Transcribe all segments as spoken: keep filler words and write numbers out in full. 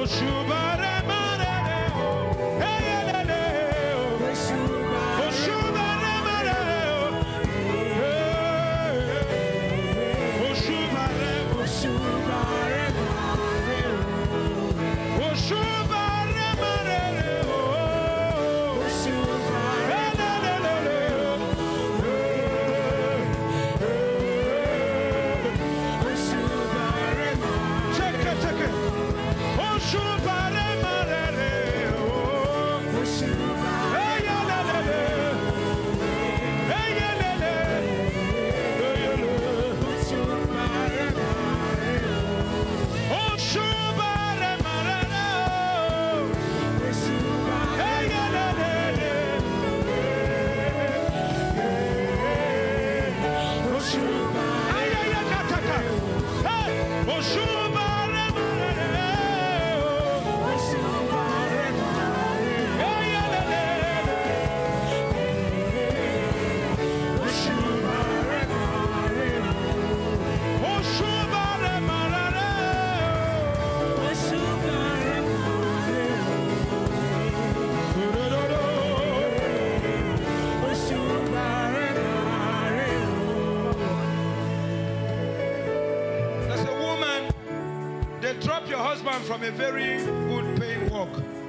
From a very good paying work,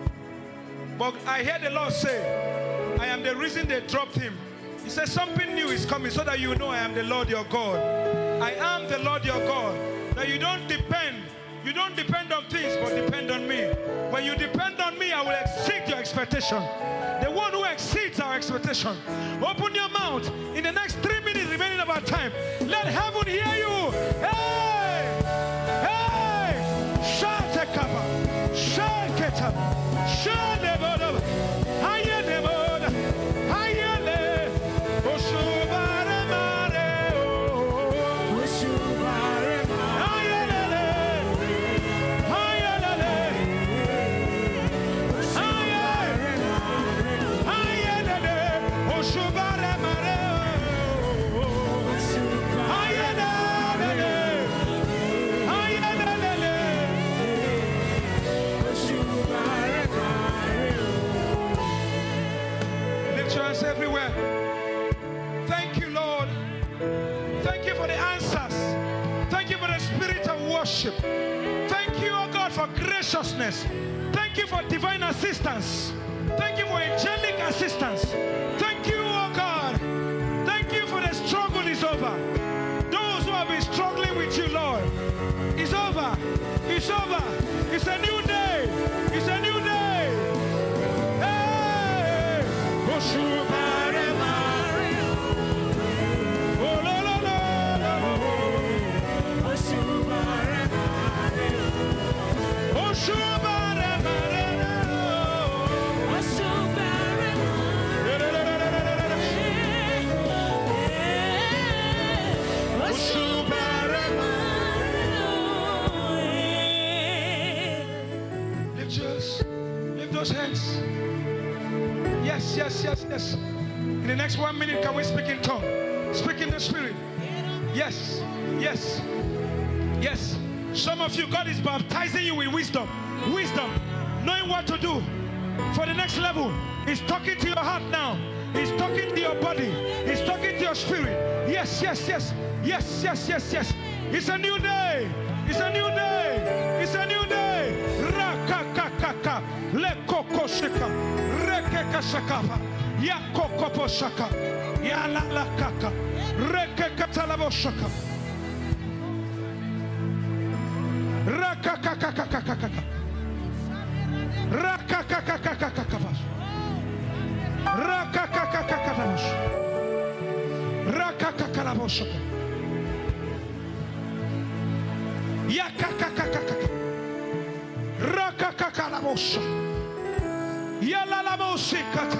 but I hear the Lord say, I am the reason they dropped him. He says something new is coming, so that you know I am the Lord your God. I am the Lord your God. That you don't depend, you don't depend on things, but depend on me. When you depend on me, I will exceed your expectation. The one who exceeds our expectation. Open your mouth in the next three minutes remaining of our time. Let heaven hear you. Hey! Hey! Shatekaba! Shaketaba! Shadebodaba! Hayedeboda! Hayele! Oshubare mare! Oshubare mare! Hayele! Hayele! Hayele! Hayele! Oshubare mare! Hayele! Everywhere. Thank you, Lord. Thank you for the answers. Thank you for the spirit of worship. Thank you, oh God, for graciousness. Thank you for divine assistance. Thank you for angelic assistance. Thank you, oh God. Thank you for the struggle is over. Those who have been struggling with you, Lord, it's over. It's over. It's a new day. It's a new day. Oshubare mare, oh la la la la, Oshubare mare, Oshubare mare, Oshubare mare, Oshubare mare. Lift yours, lift those hands. Yes, yes, yes, yes. In the next one minute, can we speak in tongue? Speak in the spirit. Yes, yes, yes. Some of you, God is baptizing you with wisdom. Wisdom, knowing what to do for the next level. He's talking to your heart now. He's talking to your body. He's talking to your spirit. Yes, yes, yes, yes, yes, yes, yes. It's a new day. It's a new day. It's a new day. Rakakakaka. Lekokoshika. Rekekashakapa. Yakokoposhaka. Yalalakaka. Rekekatalaboshaka. Rakakakakakakaka. Rakakakakakakaka. Rakakakakakakaka. Rakakakalaboshaka. Yakakakakakaka. Rakakakalabosha. Yalalamosikata.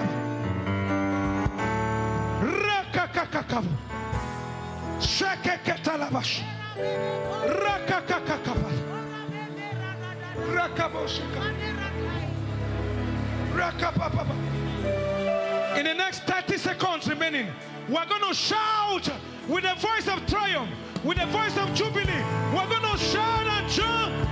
Rakakakakava. Shakeketalabash. Rakakakakava. Rakaboshika. Rakapapapa. In the next thirty seconds remaining, we're going to shout with a voice of triumph, with a voice of jubilee. We're going to shout and jump.